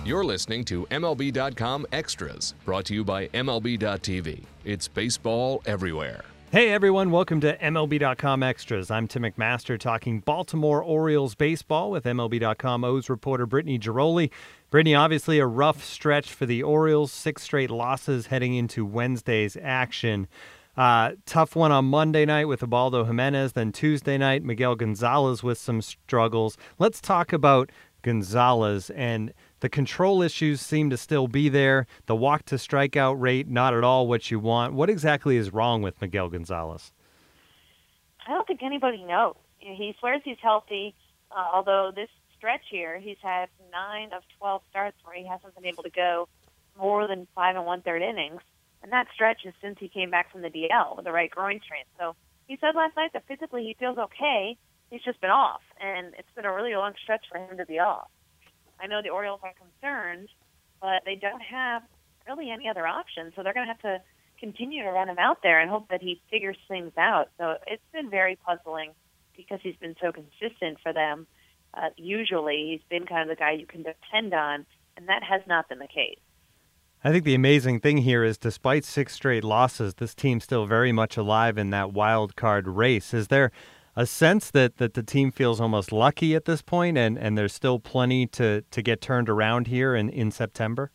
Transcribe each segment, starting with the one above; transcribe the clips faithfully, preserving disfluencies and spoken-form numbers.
You're listening to M L B dot com Extras, brought to you by M L B dot T V. It's baseball everywhere. Hey everyone, welcome to M L B dot com Extras. I'm Tim McMaster talking Baltimore Orioles baseball with M L B dot com O's reporter Brittany Giroli. Brittany, obviously a rough stretch for the Orioles, six straight losses heading into Wednesday's action. Uh, tough one on Monday night with Ubaldo Jimenez, then Tuesday night, Miguel Gonzalez with some struggles. Let's talk about Gonzalez, and the control issues seem to still be there. The walk to strikeout rate, not at all what you want. What exactly is wrong with Miguel Gonzalez? I don't think anybody knows. He swears he's healthy, uh, although this stretch here, he's had nine of twelve starts where he hasn't been able to go more than five and one-third innings. And that stretch is since he came back from the D L with the right groin strain. So he said last night that physically he feels okay. He's just been off, and it's been a really long stretch for him to be off. I know the Orioles are concerned, but they don't have really any other options, so they're going to have to continue to run him out there and hope that he figures things out. So it's been very puzzling because he's been so consistent for them. Uh, usually he's been kind of the guy you can depend on, and that has not been the case. I think the amazing thing here is despite six straight losses, this team's still very much alive in that wild card race. Is there a sense that, that the team feels almost lucky at this point, and, and there's still plenty to, to get turned around here in, in September?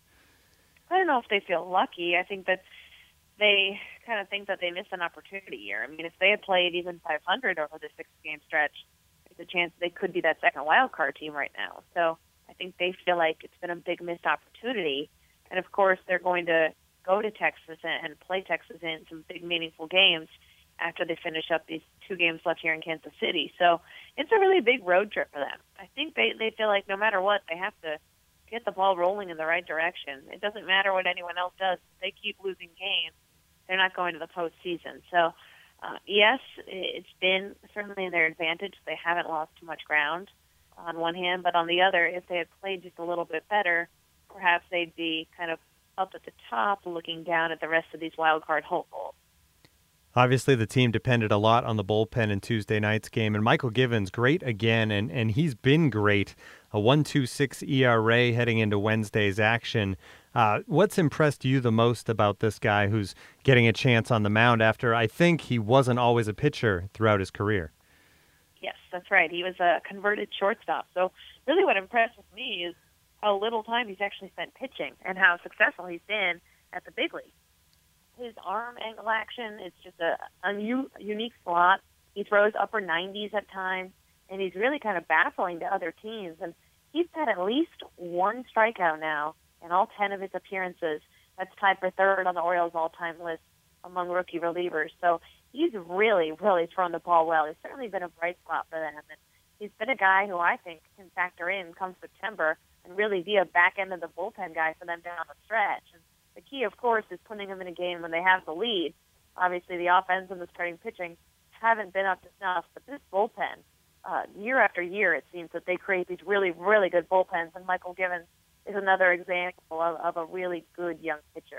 I don't know if they feel lucky. I think that they kind of think that they missed an opportunity here. I mean, if they had played even five hundred over the six-game stretch, there's a chance they could be that second wild card team right now. So I think they feel like it's been a big missed opportunity. And, of course, they're going to go to Texas and play Texas in some big, meaningful games after they finish up these two games left here in Kansas City. So it's a really big road trip for them. I think they, they feel like no matter what, they have to get the ball rolling in the right direction. It doesn't matter what anyone else does. If they keep losing games, they're not going to the postseason. So, uh, yes, it's been certainly their advantage. They haven't lost too much ground on one hand, but on the other, if they had played just a little bit better, perhaps they'd be kind of up at the top looking down at the rest of these wild card hopefuls. Obviously, the team depended a lot on the bullpen in Tuesday night's game, and Michael Givens, great again, and, and he's been great. A one point two six E R A heading into Wednesday's action. Uh, what's impressed you the most about this guy who's getting a chance on the mound after I think he wasn't always a pitcher throughout his career? Yes, that's right. He was a converted shortstop. So really what impressed me is how little time he's actually spent pitching and how successful he's been at the big league. His arm angle action is just a, a u- unique slot. He throws upper nineties at times, and he's really kind of baffling to other teams. And he's had at least one strikeout now in all ten of his appearances. That's tied for third on the Orioles' all-time list among rookie relievers. So he's really, really thrown the ball well. He's certainly been a bright spot for them. And he's been a guy who I think can factor in come September and really be a back end of the bullpen guy for them down the stretch. And the key, of course, is putting them in a game when they have the lead. Obviously, the offense and the starting pitching haven't been up to snuff, but this bullpen, uh, year after year, it seems that they create these really, really good bullpens, and Michael Givens is another example of, of a really good young pitcher.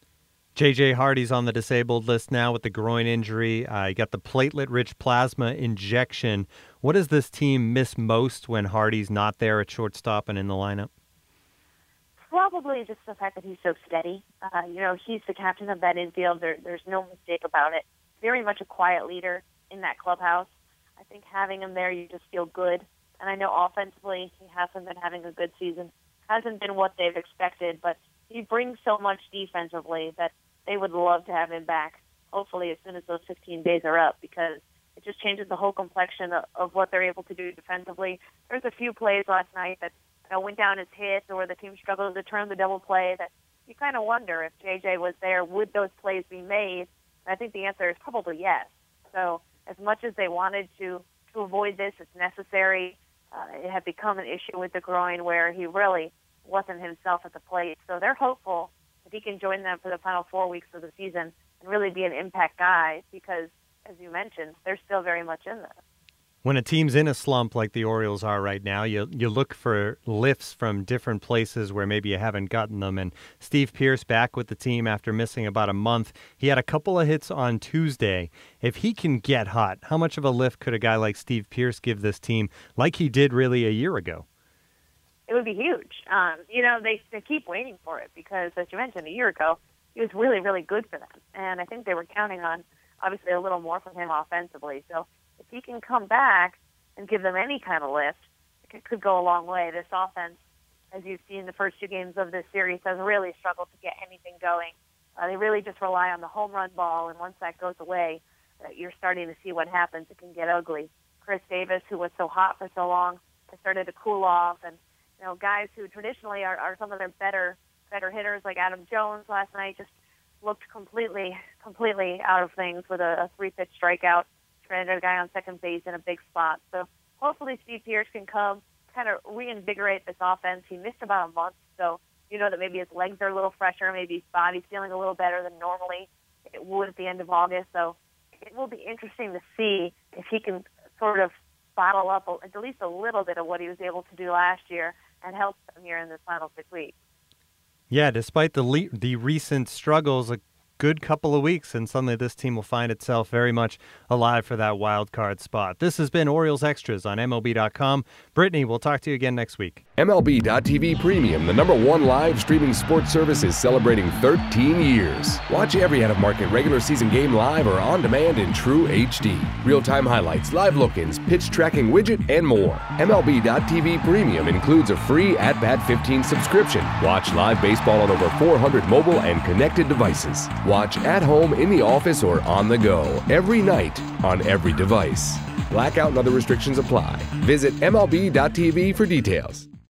J J Hardy's on the disabled list now with the groin injury. Uh, you got the platelet-rich plasma injection. What does this team miss most when Hardy's not there at shortstop and in the lineup? Probably just the fact that he's so steady. Uh, you know, he's the captain of that infield. There, there's no mistake about it. Very much a quiet leader in that clubhouse. I think having him there, you just feel good. And I know offensively, he hasn't been having a good season. Hasn't been what they've expected, but he brings so much defensively that they would love to have him back, hopefully as soon as those fifteen days are up, because it just changes the whole complexion of, of what they're able to do defensively. There's a few plays last night that you know, went down as hits, or the team struggled to turn the double play, that you kind of wonder if J J was there, would those plays be made? And I think the answer is probably yes. So as much as they wanted to, to avoid this, it's necessary. Uh, it had become an issue with the groin where he really wasn't himself at the plate. So they're hopeful that he can join them for the final four weeks of the season and really be an impact guy because, as you mentioned, they're still very much in there. When a team's in a slump like the Orioles are right now, you you look for lifts from different places where maybe you haven't gotten them. And Steve Pearce back with the team after missing about a month. He had a couple of hits on Tuesday. If he can get hot, how much of a lift could a guy like Steve Pearce give this team like he did really a year ago? It it would be huge. Um, you know, they, they keep waiting for it because, as you mentioned, a year ago, he was really, really good for them. And I think they were counting on, obviously, a little more from him offensively. So if he can come back and give them any kind of lift, it could go a long way. This offense, as you've seen the first two games of this series, has really struggled to get anything going. Uh, they really just rely on the home run ball, and once that goes away, uh, you're starting to see what happens. It can get ugly. Chris Davis, who was so hot for so long, has started to cool off, and you know, guys who traditionally are, are some of their better better hitters, like Adam Jones last night, just looked completely completely out of things with a, a three-pitch strikeout, stranded a guy on second base in a big spot. So hopefully Steve Pearce can come, kind of reinvigorate this offense. He missed about a month, so you know that maybe his legs are a little fresher, maybe his body's feeling a little better than normally it would at the end of August. So it will be interesting to see if he can sort of bottle up at least a little bit of what he was able to do last year and help them here in this final six weeks. Yeah, despite the le- the recent struggles, a good couple of weeks, and suddenly this team will find itself very much alive for that wild card spot. This has been Orioles Extras on M L B dot com. Brittany, we'll talk to you again next week. M L B dot T V Premium, the number one live streaming sports service, is celebrating thirteen years. Watch every out-of-market regular season game live or on demand in true H D. Real-time highlights, live look-ins, pitch tracking widget, and more. M L B dot T V Premium includes a free At Bat fifteen subscription. Watch live baseball on over four hundred mobile and connected devices. Watch at home, in the office, or on the go every night on every device. Blackout and other restrictions apply. Visit M L B dot T V for details.